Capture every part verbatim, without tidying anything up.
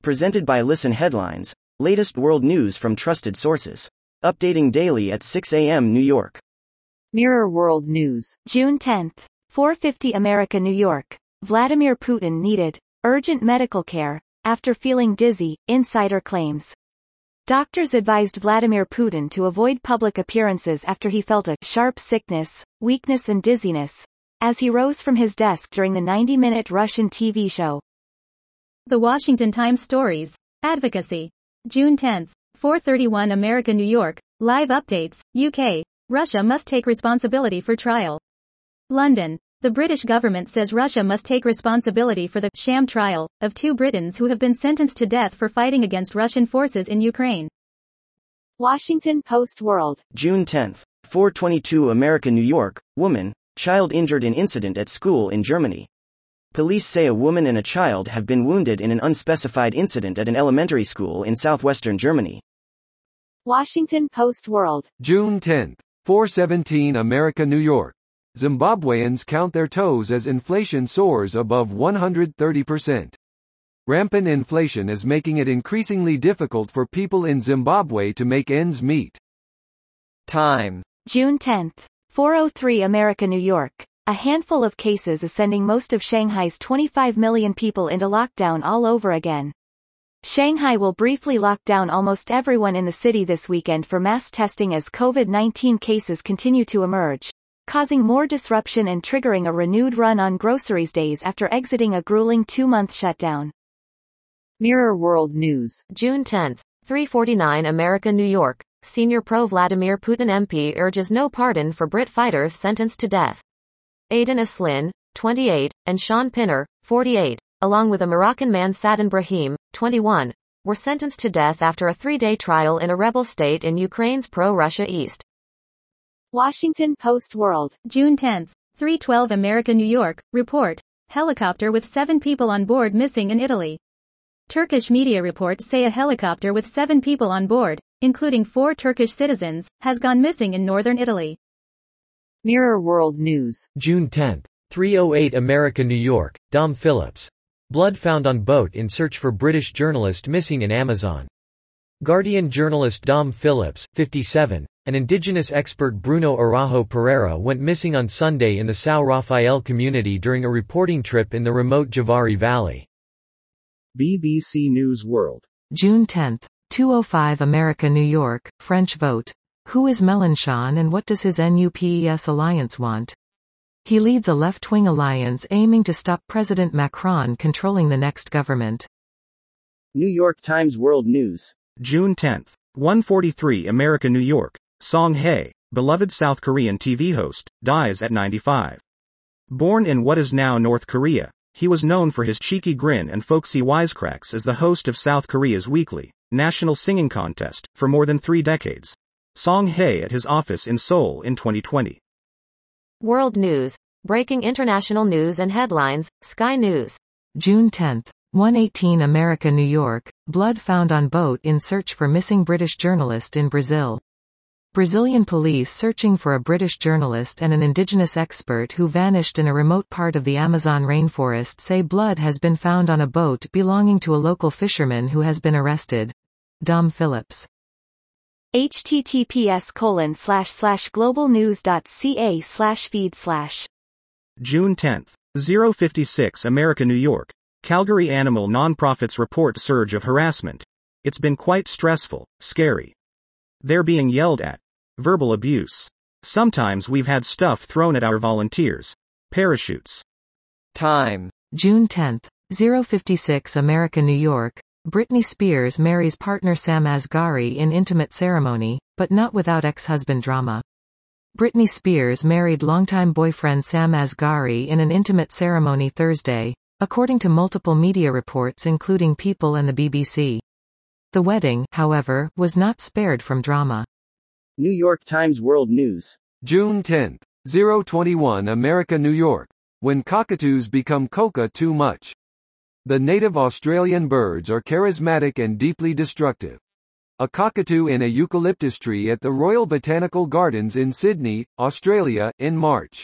Presented by Listen Headlines, latest world news from trusted sources. Updating daily at six a m New York. Mirror World News. June tenth. four fifty America, New York. Vladimir Putin needed urgent medical care after feeling dizzy, insider claims. Doctors advised Vladimir Putin to avoid public appearances after he felt a sharp sickness, weakness and dizziness, as he rose from his desk during the ninety minute Russian T V show. The Washington Times Stories. Advocacy. June tenth. four thirty-one America, New York. Live updates. U K. Russia must take responsibility for trial. London. The British government says Russia must take responsibility for the sham trial of two Britons who have been sentenced to death for fighting against Russian forces in Ukraine. Washington Post World. June tenth. four twenty-two America, New York. Woman, child injured in incident at school in Germany. Police say a woman and a child have been wounded in an unspecified incident at an elementary school in southwestern Germany. Washington Post World. June tenth. four seventeen America, New York. Zimbabweans count their toes as inflation soars above one hundred thirty percent. Rampant inflation is making it increasingly difficult for people in Zimbabwe to make ends meet. Time. June tenth. four oh three America, New York. A handful of cases is sending most of Shanghai's twenty-five million people into lockdown all over again. Shanghai will briefly lock down almost everyone in the city this weekend for mass testing as COVID nineteen cases continue to emerge, causing more disruption and triggering a renewed run on groceries days after exiting a grueling two-month shutdown. Mirror World News. June tenth. three forty-nine America, New York. Senior pro-Vladimir Putin M P urges no pardon for Brit fighters sentenced to death. Aidan Aslin, twenty-eight, and Sean Pinner, forty-eight, along with a Moroccan man Sadin Brahim, twenty-one, were sentenced to death after a three-day trial in a rebel state in Ukraine's pro-Russia east. Washington Post World. June tenth. three twelve America, New York. Report. Helicopter with seven people on board missing in Italy. Turkish media reports say a helicopter with seven people on board, including four Turkish citizens, has gone missing in northern Italy. Mirror World News. June tenth. three oh eight America, New York. Dom Phillips. Blood found on boat in search for British journalist missing in Amazon. Guardian journalist Dom Phillips, fifty-seven, and indigenous expert Bruno Araujo Pereira went missing on Sunday in the São Rafael community during a reporting trip in the remote Javari Valley. B B C News World. June tenth. two oh five America, New York. French vote. Who is Mélenchon and what does his N U P E S alliance want? He leads a left-wing alliance aiming to stop President Macron controlling the next government. New York Times World News. June tenth. one forty-three America, New York. Song Hae, beloved South Korean T V host, dies at ninety-five. Born in what is now North Korea, he was known for his cheeky grin and folksy wisecracks as the host of South Korea's weekly national singing contest for more than three decades. Song Hae at his office in Seoul in twenty twenty. World News. Breaking international news and headlines. Sky News. June tenth. one eighteen America, New York. Blood found on boat in search for missing British journalist in Brazil. Brazilian police searching for a British journalist and an indigenous expert who vanished in a remote part of the Amazon rainforest say blood has been found on a boat belonging to a local fisherman who has been arrested. Dom Phillips. https colon slash slash globalnews.ca slash feed slash. June tenth. oh fifty-six America, New York. Calgary animal nonprofits report surge of harassment. It's been quite stressful, scary. They're being yelled at. Verbal abuse. Sometimes we've had stuff thrown at our volunteers. Parachutes. Time. June tenth. oh fifty-six America, New York. Britney Spears marries partner Sam Asghari in intimate ceremony, but not without ex-husband drama. Britney Spears married longtime boyfriend Sam Asghari in an intimate ceremony Thursday, according to multiple media reports including People and the B B C. The wedding, however, was not spared from drama. New York Times World News. June tenth. oh twenty-one America, New York. When cockatoos become coca too much. The native Australian birds are charismatic and deeply destructive. A cockatoo in a eucalyptus tree at the Royal Botanical Gardens in Sydney, Australia, in March.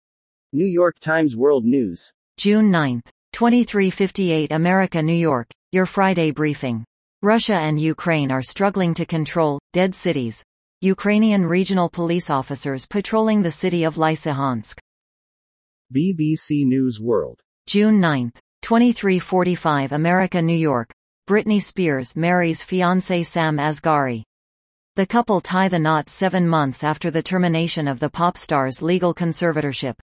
New York Times World News. June ninth. twenty-three fifty-eight America, New York. Your Friday briefing. Russia and Ukraine are struggling to control dead cities. Ukrainian regional police officers patrolling the city of Lysychansk. B B C News World. June ninth, twenty-three forty-five America, New York. Britney Spears marries fiancé Sam Asghari. The couple tie the knot seven months after the termination of the pop star's legal conservatorship.